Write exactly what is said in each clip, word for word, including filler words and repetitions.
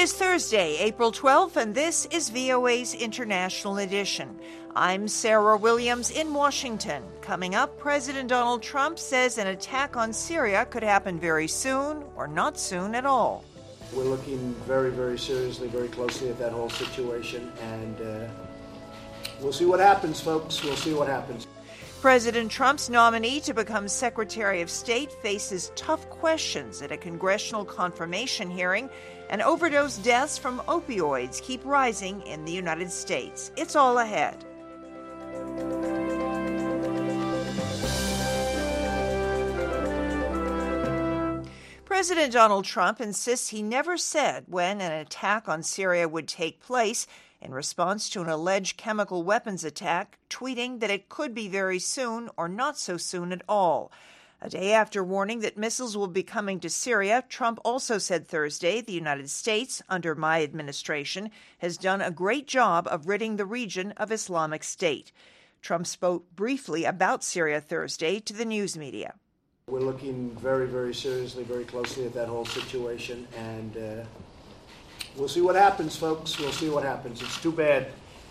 is Thursday, April twelfth, and this is V O A's International Edition. I'm Sarah Williams in Washington. Coming up, President Donald Trump says an attack on Syria could happen very soon or not soon at all. We're looking very, very seriously, very closely at that whole situation, and uh, we'll see what happens, folks. We'll see what happens. President Trump's nominee to become Secretary of State faces tough questions at a congressional confirmation hearing, and overdose deaths from opioids keep rising in the United States. It's all ahead. President Donald Trump insists he never said when an attack on Syria would take place in response to an alleged chemical weapons attack, tweeting that it could be very soon or not so soon at all. A day after warning that missiles will be coming to Syria, Trump also said Thursday the United States, under my administration, has done a great job of ridding the region of Islamic State. Trump spoke briefly about Syria Thursday to the news media. We're looking very, very seriously, very closely at that whole situation, and uh, we'll see what happens, folks. We'll see what happens. It's too bad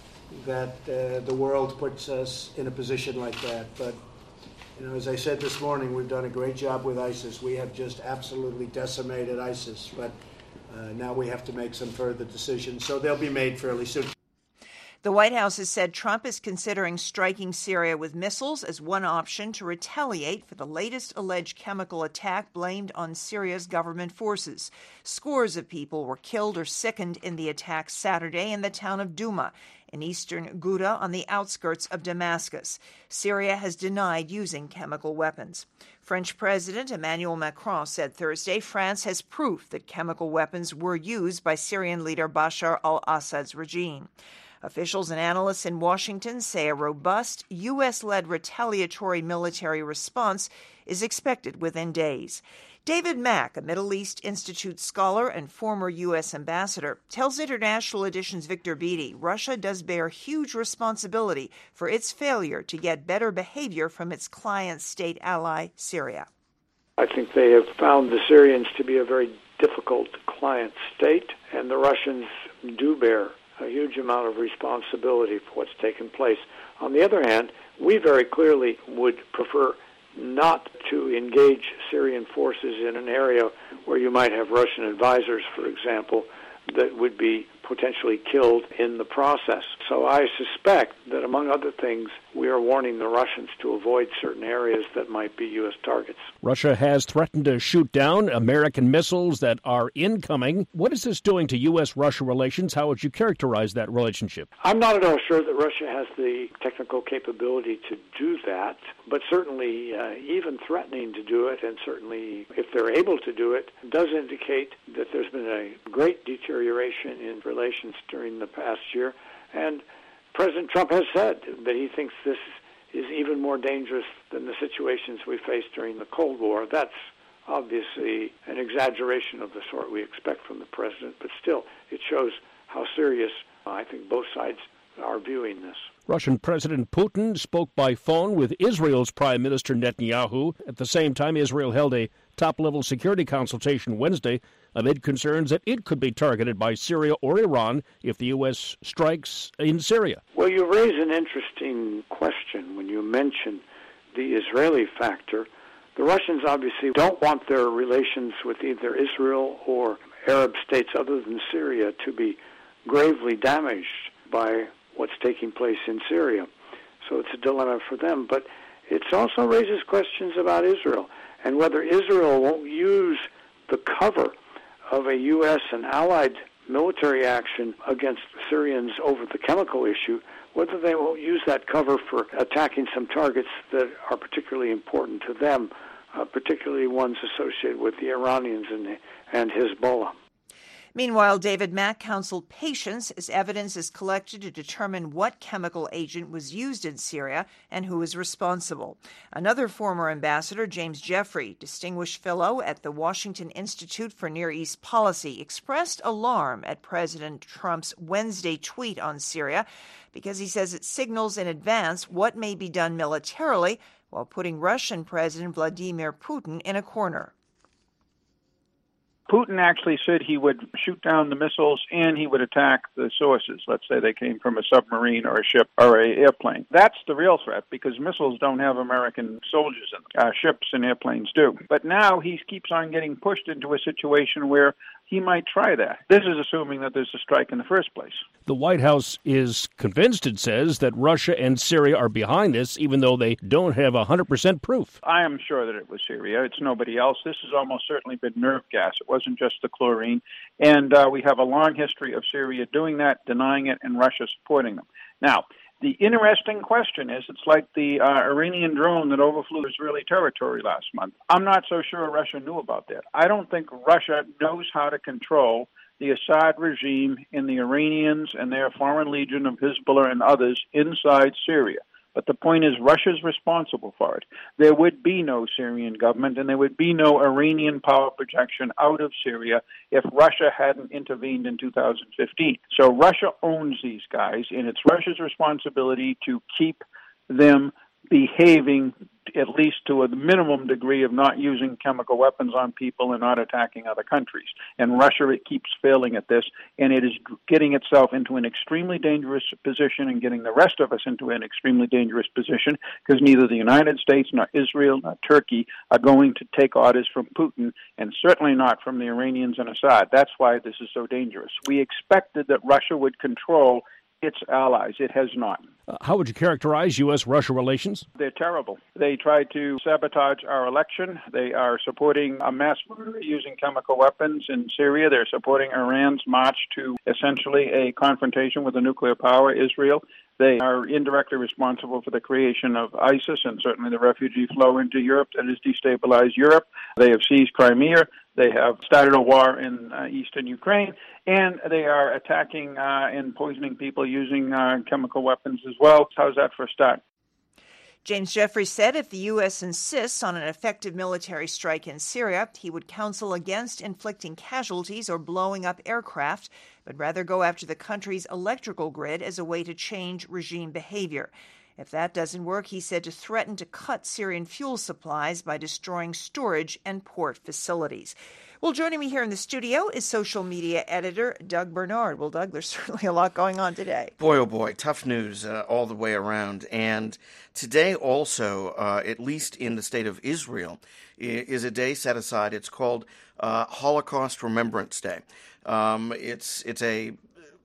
that uh, the world puts us in a position like that, but you know, as I said this morning, we've done a great job with ISIS. We have just absolutely decimated ISIS, but uh, now we have to make some further decisions, so they'll be made fairly soon. The White House has said Trump is considering striking Syria with missiles as one option to retaliate for the latest alleged chemical attack blamed on Syria's government forces. Scores of people were killed or sickened in the attack Saturday in the town of Douma, in eastern Ghouta on the outskirts of Damascus. Syria has denied using chemical weapons. French President Emmanuel Macron said Thursday France has proof that chemical weapons were used by Syrian leader Bashar al-Assad's regime. Officials and analysts in Washington say a robust U S-led retaliatory military response is expected within days. David Mack, a Middle East Institute scholar and former U S ambassador, tells International Edition's Victor Beattie Russia does bear huge responsibility for its failure to get better behavior from its client state ally, Syria. I think they have found the Syrians to be a very difficult client state, and the Russians do bear a huge amount of responsibility for what's taken place. On the other hand, we very clearly would prefer not to engage Syrian forces in an area where you might have Russian advisors, for example, that would be potentially killed in the process. So I suspect that, among other things, we are warning the Russians to avoid certain areas that might be U S targets. Russia has threatened to shoot down American missiles that are incoming. What is this doing to U S Russia relations? How would you characterize that relationship? I'm not at all sure that Russia has the technical capability to do that, but certainly uh, even threatening to do it, and certainly if they're able to do it, does indicate that there's been a great deterioration in relations during the past year. And President Trump has said that he thinks this is even more dangerous than the situations we faced during the Cold War. That's obviously an exaggeration of the sort we expect from the president, but still, it shows how serious I think both sides are viewing this. Russian President Putin spoke by phone with Israel's Prime Minister Netanyahu. At the same time, Israel held a top-level security consultation Wednesday amid concerns that it could be targeted by Syria or Iran if the U S strikes in Syria. Well, you raise an interesting question when you mention the Israeli factor. The Russians obviously don't want their relations with either Israel or Arab states other than Syria to be gravely damaged by what's taking place in Syria. So it's a dilemma for them. But it also raises questions about Israel and whether Israel won't use the cover of a U S and allied military action against the Syrians over the chemical issue, whether they won't use that cover for attacking some targets that are particularly important to them, uh, particularly ones associated with the Iranians and, and Hezbollah. Meanwhile, David Mack counseled patience as evidence is collected to determine what chemical agent was used in Syria and who is responsible. Another former ambassador, James Jeffrey, distinguished fellow at the Washington Institute for Near East Policy, expressed alarm at President Trump's Wednesday tweet on Syria because he says it signals in advance what may be done militarily while putting Russian President Vladimir Putin in a corner. Putin actually said he would shoot down the missiles and he would attack the sources. Let's say they came from a submarine or a ship or an airplane. That's the real threat, because missiles don't have American soldiers in them. Uh, ships and airplanes do. But now he keeps on getting pushed into a situation where he might try that. This is assuming that there's a strike in the first place. The White House is convinced, it says, that Russia and Syria are behind this, even though they don't have one hundred percent proof. I am sure that it was Syria. It's nobody else. This has almost certainly been nerve gas. It wasn't just the chlorine. And uh, we have a long history of Syria doing that, denying it, and Russia supporting them. Now, the interesting question is, it's like the uh, Iranian drone that overflew Israeli territory last month. I'm not so sure Russia knew about that. I don't think Russia knows how to control the Assad regime and the Iranians and their foreign legion of Hezbollah and others inside Syria. But the point is, Russia's responsible for it. There would be no Syrian government, and there would be no Iranian power projection out of Syria if Russia hadn't intervened in two thousand fifteen. So Russia owns these guys, and it's Russia's responsibility to keep them behaving at least to a minimum degree of not using chemical weapons on people and not attacking other countries. And Russia, it keeps failing at this, and it is getting itself into an extremely dangerous position and getting the rest of us into an extremely dangerous position, because neither the United States nor Israel nor Turkey are going to take orders from Putin, and certainly not from the Iranians and Assad. That's why this is so dangerous. We expected that Russia would control its allies. It has not. Uh, how would you characterize U S Russia relations? They're terrible. They tried to sabotage our election. They are supporting a mass murder using chemical weapons in Syria. They're supporting Iran's march to essentially a confrontation with a nuclear power, Israel. They are indirectly responsible for the creation of ISIS and certainly the refugee flow into Europe that has destabilized Europe. They have seized Crimea. They have started a war in uh, eastern Ukraine, and they are attacking uh, and poisoning people using uh, chemical weapons as well. How's that for a start? James Jeffrey said if the U S insists on an effective military strike in Syria, he would counsel against inflicting casualties or blowing up aircraft, but rather go after the country's electrical grid as a way to change regime behavior. If that doesn't work, he said to threaten to cut Syrian fuel supplies by destroying storage and port facilities. Well, joining me here in the studio is social media editor Doug Bernard. Well, Doug, there's certainly a lot going on today. Boy, oh boy, tough news uh, all the way around. And today also, uh, at least in the state of Israel, is a day set aside. It's called uh, Holocaust Remembrance Day. Um, it's it's a,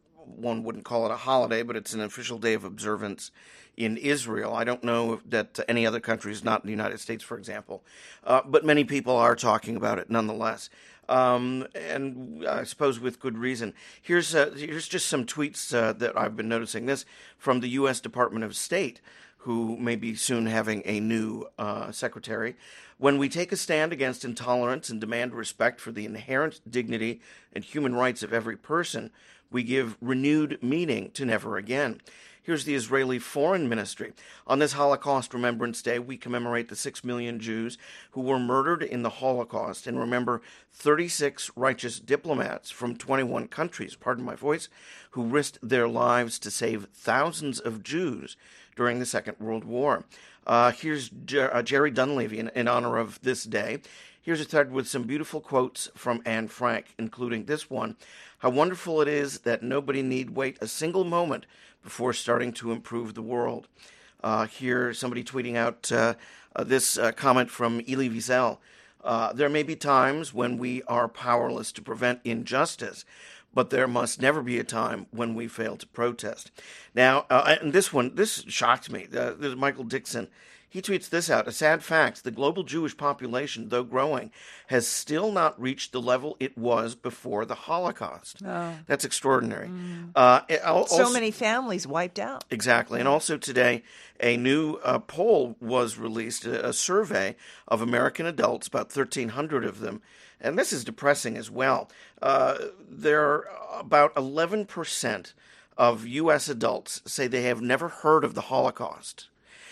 one wouldn't call it a holiday, but it's an official day of observance in Israel. I don't know if that any other countries, not in the United States, for example, uh, but many people are talking about it nonetheless, um, and I suppose with good reason. Here's uh, here's just some tweets uh, that I've been noticing this from the U S Department of State, who may be soon having a new uh, secretary. When we take a stand against intolerance and demand respect for the inherent dignity and human rights of every person, we give renewed meaning to never again. Here's the Israeli Foreign Ministry. On this Holocaust Remembrance Day, we commemorate the six million Jews who were murdered in the Holocaust and remember thirty-six righteous diplomats from twenty-one countries, pardon my voice, who risked their lives to save thousands of Jews during the Second World War. Uh, here's Jer- uh, Jerry Dunleavy in, in honor of this day. Here's a thread with some beautiful quotes from Anne Frank, including this one. How wonderful it is that nobody need wait a single moment before starting to improve the world. Uh, here, somebody tweeting out uh, uh, this uh, comment from Elie Wiesel. Uh, there may be times when we are powerless to prevent injustice, but there must never be a time when we fail to protest. Now, uh, and this one, this shocked me. Uh, there's Michael Dixon. He tweets this out. A sad fact, the global Jewish population, though growing, has still not reached the level it was before the Holocaust. Oh. That's extraordinary. Mm. Uh, also, so many families wiped out. Exactly. And also today, a new uh, poll was released, a, a survey of American adults, about thirteen hundred of them. And this is depressing as well. Uh, there are about eleven percent of U S adults say they have never heard of the Holocaust.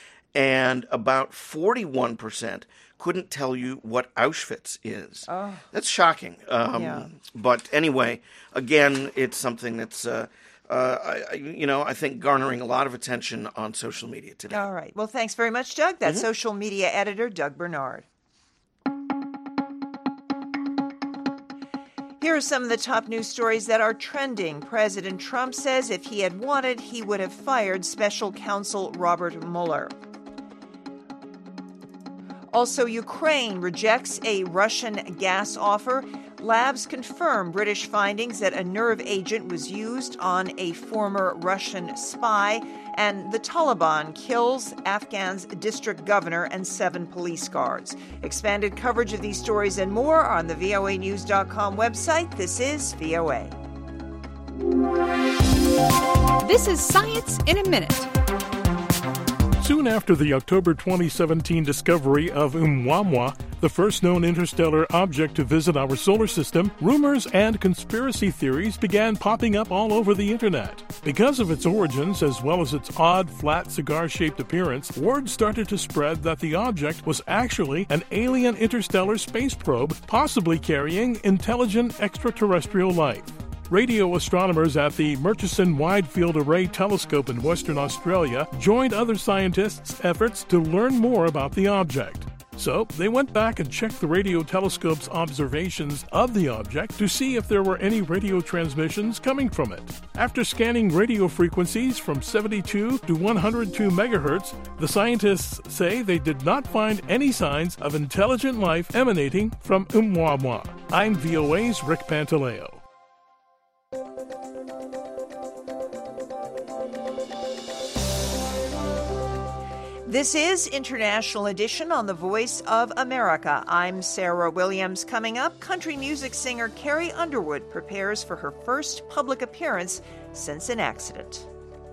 And about forty-one percent couldn't tell you what Auschwitz is. Oh. That's shocking. Um, yeah. But anyway, again, it's something that's, uh, uh, I, you know, I think garnering a lot of attention on social media today. All right. Well, thanks very much, Doug. That's Mm-hmm. social media editor Doug Bernard. Here are some of the top news stories that are trending. President Trump says if he had wanted, he would have fired special counsel Robert Mueller. Also, Ukraine rejects a Russian gas offer. Labs confirm British findings that a nerve agent was used on a former Russian spy. And the Taliban kills Afghan's district governor and seven police guards. Expanded coverage of these stories and more are on the V O A news dot com website. This is V O A. This is Science in a Minute. Soon after the October twenty seventeen discovery of Oumuamua, the first known interstellar object to visit our solar system, rumors and conspiracy theories began popping up all over the internet. Because of its origins, as well as its odd, flat, cigar-shaped appearance, word started to spread that the object was actually an alien interstellar space probe, possibly carrying intelligent extraterrestrial life. Radio astronomers at the Murchison Wide Field Array Telescope in Western Australia joined other scientists' efforts to learn more about the object. So they went back and checked the radio telescope's observations of the object to see if there were any radio transmissions coming from it. After scanning radio frequencies from seventy-two to one hundred two megahertz, the scientists say they did not find any signs of intelligent life emanating from Oumuamua. I'm V O A's Rick Pantaleo. This is International Edition on the Voice of America. I'm Sarah Williams. Coming up, country music singer Carrie Underwood prepares for her first public appearance since an accident.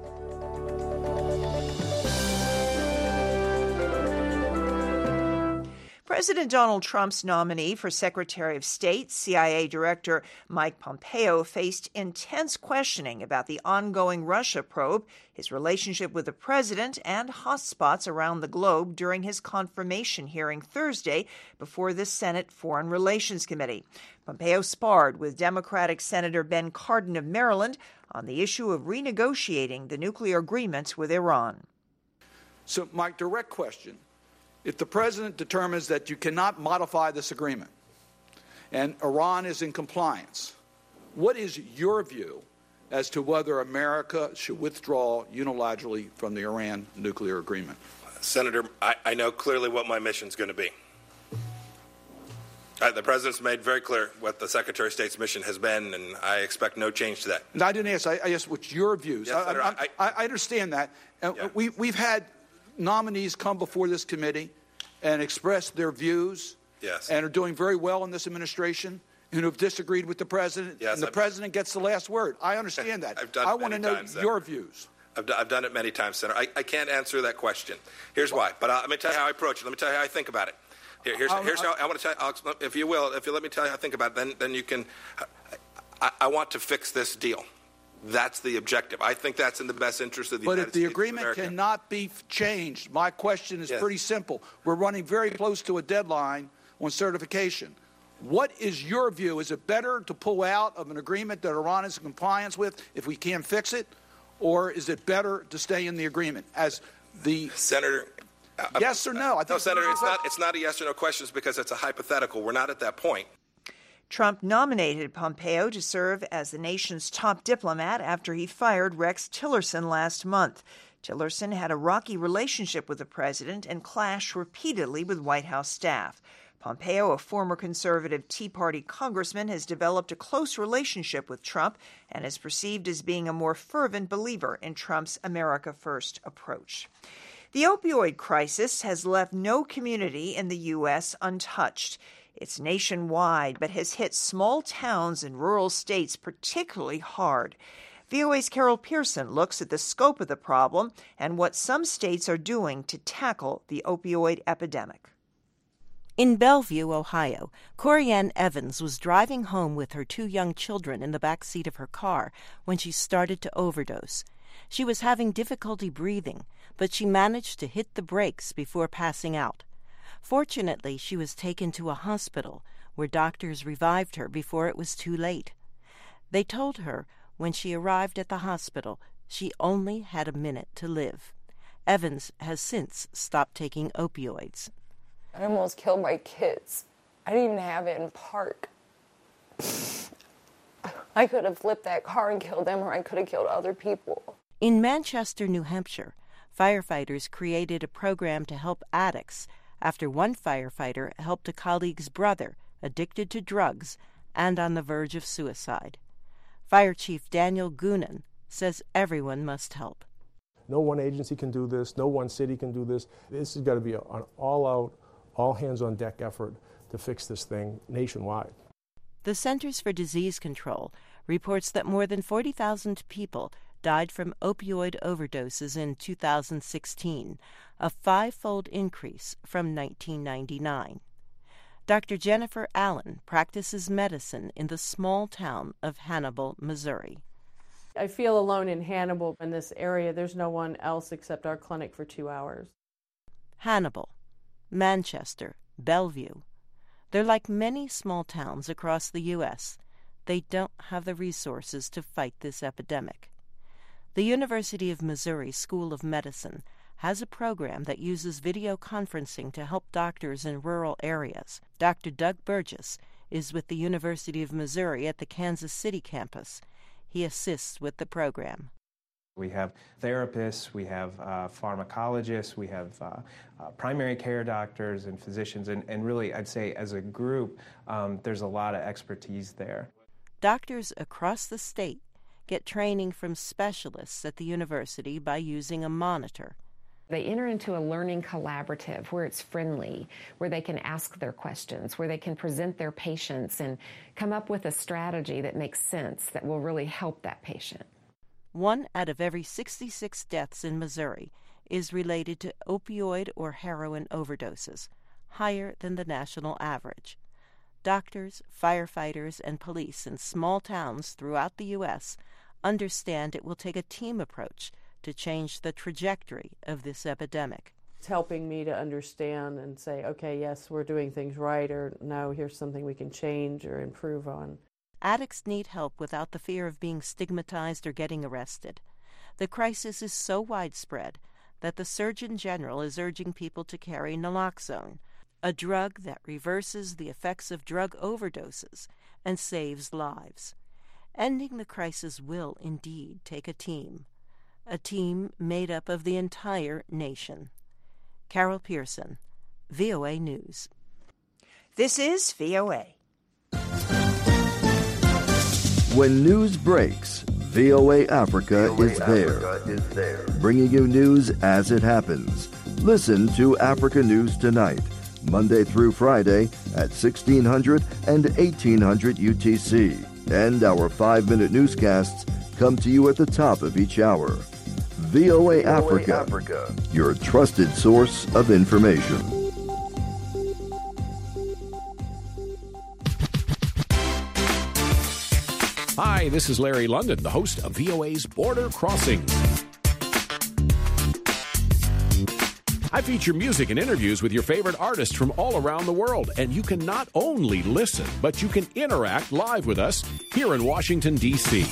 President Donald Trump's nominee for Secretary of State, C I A Director Mike Pompeo, faced intense questioning about the ongoing Russia probe, his relationship with the president, and hotspots around the globe during his confirmation hearing Thursday before the Senate Foreign Relations Committee. Pompeo sparred with Democratic Senator Ben Cardin of Maryland on the issue of renegotiating the nuclear agreement with Iran. So, Mike, direct question. If the president determines that you cannot modify this agreement and Iran is in compliance, what is your view as to whether America should withdraw unilaterally from the Iran nuclear agreement? Senator, I, I know clearly what my mission is going to be. Uh, the president's made very clear what the Secretary of State's mission has been, and I expect no change to that. And I didn't ask. I, I asked what's your views. Yes, Senator, I, I, I, I understand that. Uh, yeah. we, we've had nominees come before this committee and express their views yes. and are doing very well in this administration and have disagreed with the president, yes, and the I've, president gets the last word. I understand that. I've done I it want to many know times, your views. I've, d- I've done it many times, Senator. I, I can't answer that question. Here's why. But uh, let me tell you how I approach it. Let me tell you how I think about it. Here, here's I'll, here's I'll, how I want to tell you, Alex, if you will, if you let me tell you how I think about it, then, then you can I, I want to fix this deal. That's the objective. I think that's in the best interest of the but United if the States agreement of America. cannot be changed, my question is yes. pretty simple. We're running very close to a deadline on certification. What is your view? Is it better to pull out of an agreement that Iran is in compliance with if we can't fix it, or is it better to stay in the agreement? As the Senator, uh, yes or no? I think no, Senator, it's not. It's not a yes or no question because it's a hypothetical. We're not at that point. Trump nominated Pompeo to serve as the nation's top diplomat after he fired Rex Tillerson last month. Tillerson had a rocky relationship with the president and clashed repeatedly with White House staff. Pompeo, a former conservative Tea Party congressman, has developed a close relationship with Trump and is perceived as being a more fervent believer in Trump's America First approach. The opioid crisis has left no community in the U S untouched. It's nationwide, but has hit small towns and rural states particularly hard. V O A's Carol Pearson looks at the scope of the problem and what some states are doing to tackle the opioid epidemic. In Bellevue, Ohio, Corianne Evans was driving home with her two young children in the back seat of her car when she started to overdose. She was having difficulty breathing, but she managed to hit the brakes before passing out. Fortunately, she was taken to a hospital where doctors revived her before it was too late. They told her when she arrived at the hospital she only had a minute to live. Evans has since stopped taking opioids. I almost killed my kids. I didn't even have it in park. I could have flipped that car and killed them, or I could have killed other people. In Manchester, New Hampshire, firefighters created a program to help addicts after one firefighter helped a colleague's brother addicted to drugs and on the verge of suicide. Fire Chief Daniel Goonan says everyone must help. No one agency can do this. No one city can do this. This has got to be an all-out, all-hands-on-deck effort to fix this thing nationwide. The Centers for Disease Control reports that more than forty thousand people died from opioid overdoses in two thousand sixteen, a five-fold increase from nineteen ninety-nine. Doctor Jennifer Allen practices medicine in the small town of Hannibal, Missouri. I feel alone in Hannibal. In this area, there's no one else except our clinic for two hours. Hannibal, Manchester, Bellevue. They're like many small towns across the U S They don't have the resources to fight this epidemic. The University of Missouri School of Medicine has a program that uses video conferencing to help doctors in rural areas. Doctor Doug Burgess is with the University of Missouri at the Kansas City campus. He assists with the program. We have therapists, we have uh, pharmacologists, we have uh, uh, primary care doctors and physicians, and, and really, I'd say as a group, um, there's a lot of expertise there. Doctors across the state get training from specialists at the university by using a monitor. They enter into a learning collaborative where it's friendly, where they can ask their questions, where they can present their patients and come up with a strategy that makes sense, that will really help that patient. One out of every sixty-six deaths in Missouri is related to opioid or heroin overdoses, higher than the national average. Doctors, firefighters, and police in small towns throughout the U S understand it will take a team approach to change the trajectory of this epidemic. It's helping me to understand and say, okay, yes, we're doing things right, or no, here's something we can change or improve on. Addicts need help without the fear of being stigmatized or getting arrested. The crisis is so widespread that the Surgeon General is urging people to carry naloxone, a drug that reverses the effects of drug overdoses and saves lives. Ending the crisis will indeed take a team, a team made up of the entire nation. Carol Pearson, V O A News. This is V O A. When news breaks, V O A Africa, V O A is, there, Africa is there, bringing you news as it happens. Listen to Africa News Tonight, Monday through Friday at sixteen hundred and eighteen hundred U T C. And our five-minute newscasts come to you at the top of each hour. V O A, V O A Africa, Africa, your trusted source of information. Hi, this is Larry London, the host of V O A's Border Crossings. I feature music and interviews with your favorite artists from all around the world, and you can not only listen, but you can interact live with us here in Washington, D C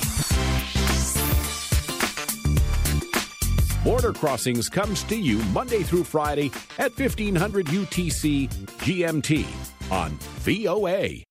Border Crossings comes to you Monday through Friday at fifteen hundred U T C G M T on V O A.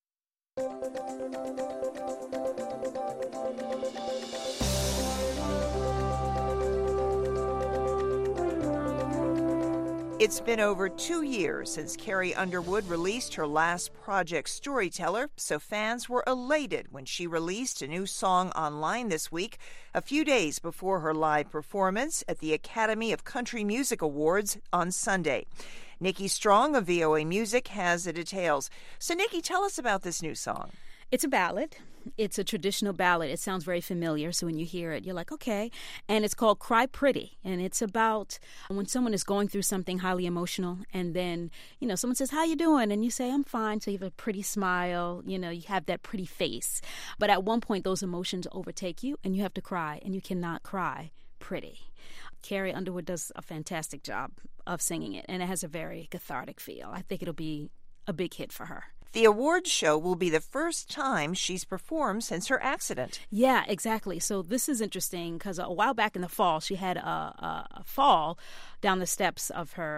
It's been over two years since Carrie Underwood released her last project, Storyteller, so fans were elated when she released a new song online this week, a few days before her live performance at the Academy of Country Music Awards on Sunday. Nikki Strong of V O A Music has the details. So, Nikki, tell us about this new song. It's a ballad. It's a traditional ballad. It sounds very familiar, so when you hear it, you're like, okay. And it's called Cry Pretty, and it's about when someone is going through something highly emotional, and then, you know, someone says, how you doing? And you say, I'm fine. So you have a pretty smile, you know, you have that pretty face. But at one point, those emotions overtake you, and you have to cry, and you cannot cry pretty. Carrie Underwood does a fantastic job of singing it, and it has a very cathartic feel. I think it'll be a big hit for her. The awards show will be the first time she's performed since her accident. Yeah, exactly. So this is interesting because a while back in the fall, she had a, a, a fall down the steps of her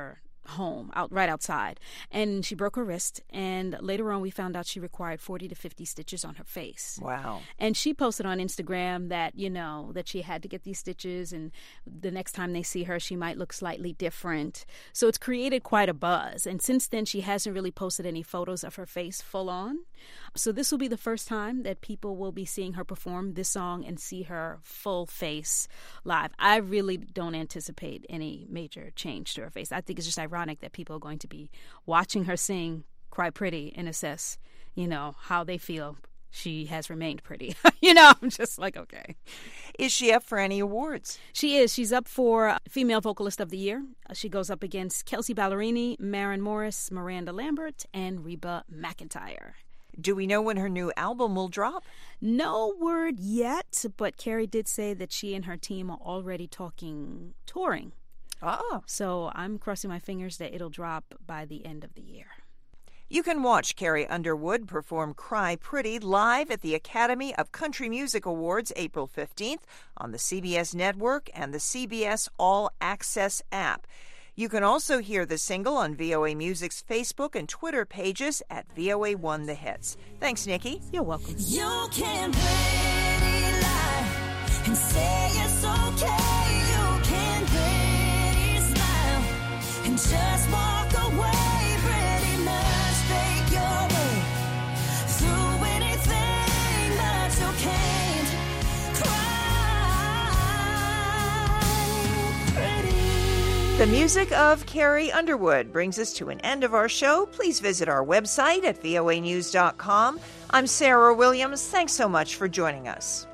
home, out right outside, and she broke her wrist. And later on, we found out she required forty to fifty stitches on her face. Wow! And she posted on Instagram that you know that she had to get these stitches, and the next time they see her, she might look slightly different. So it's created quite a buzz. And since then, she hasn't really posted any photos of her face full on. So this will be the first time that people will be seeing her perform this song and see her full face live. I really don't anticipate any major change to her face. I think it's just ironic that people are going to be watching her sing Cry Pretty and assess, you know, how they feel she has remained pretty. You know, I'm just like, okay. Is she up for any awards? She is. She's up for Female Vocalist of the Year. She goes up against Kelsey Ballerini, Maren Morris, Miranda Lambert, and Reba McEntire. Do we know when her new album will drop? No word yet, but Carrie did say that she and her team are already talking touring. Ah. So I'm crossing my fingers that it'll drop by the end of the year. You can watch Carrie Underwood perform Cry Pretty live at the Academy of Country Music Awards April fifteenth on the C B S Network and the C B S All Access app. You can also hear the single on V O A Music's Facebook and Twitter pages at V O A one The Hits. Thanks, Nikki. You're welcome. You can pretty lie and say it's okay. You can pretty smile and just walk away. Pretty much take your way through anything, but you can't cry pretty. The music of Carrie Underwood brings us to an end of our show. Please visit our website at V O A news dot com. I'm Sarah Williams. Thanks so much for joining us.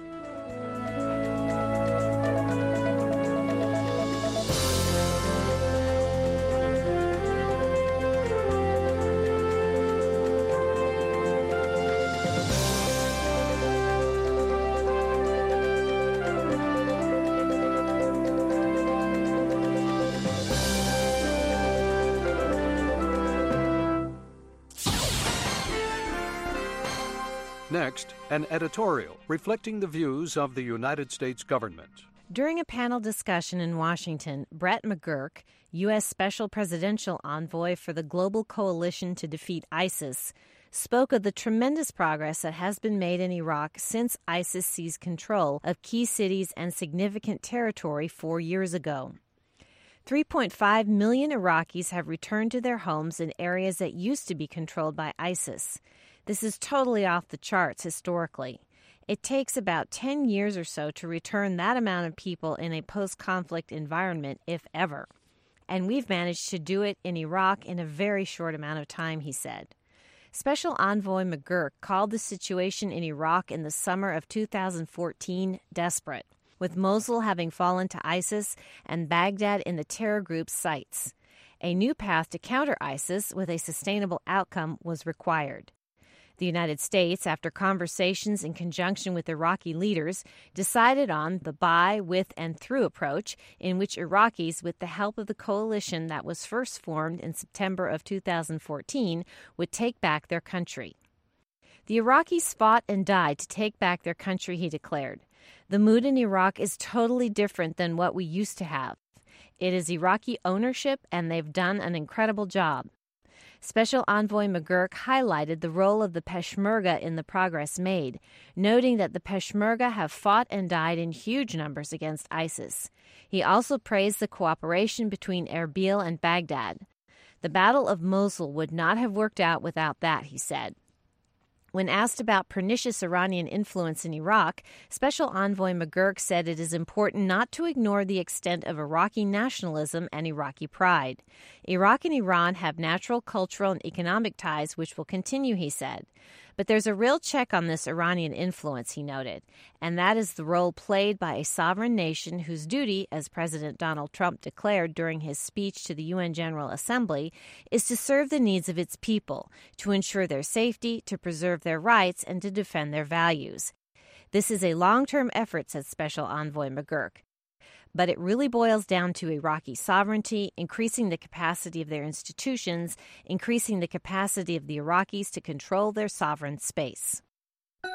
Next, an editorial reflecting the views of the United States government. During a panel discussion in Washington, Brett McGurk, U S Special Presidential Envoy for the Global Coalition to Defeat ISIS, spoke of the tremendous progress that has been made in Iraq since ISIS seized control of key cities and significant territory four years ago. three point five million Iraqis have returned to their homes in areas that used to be controlled by ISIS. This is totally off the charts historically. It takes about ten years or so to return that amount of people in a post-conflict environment, if ever. And we've managed to do it in Iraq in a very short amount of time, he said. Special Envoy McGurk called the situation in Iraq in the summer of two thousand fourteen desperate, with Mosul having fallen to ISIS and Baghdad in the terror group's sights. A new path to counter ISIS with a sustainable outcome was required. The United States, after conversations in conjunction with Iraqi leaders, decided on the by, with, and through approach in which Iraqis, with the help of the coalition that was first formed in September of two thousand fourteen, would take back their country. The Iraqis fought and died to take back their country, he declared. The mood in Iraq is totally different than what we used to have. It is Iraqi ownership, and they've done an incredible job. Special Envoy McGurk highlighted the role of the Peshmerga in the progress made, noting that the Peshmerga have fought and died in huge numbers against ISIS. He also praised the cooperation between Erbil and Baghdad. The Battle of Mosul would not have worked out without that, he said. When asked about pernicious Iranian influence in Iraq, Special Envoy McGurk said it is important not to ignore the extent of Iraqi nationalism and Iraqi pride. Iraq and Iran have natural cultural and economic ties which will continue, he said. But there's a real check on this Iranian influence, he noted, and that is the role played by a sovereign nation whose duty, as President Donald Trump declared during his speech to the U N General Assembly, is to serve the needs of its people, to ensure their safety, to preserve their rights, and to defend their values. This is a long-term effort, said Special Envoy McGurk. But it really boils down to Iraqi sovereignty, increasing the capacity of their institutions, increasing the capacity of the Iraqis to control their sovereign space.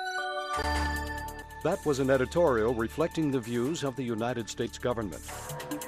That was an editorial reflecting the views of the United States government.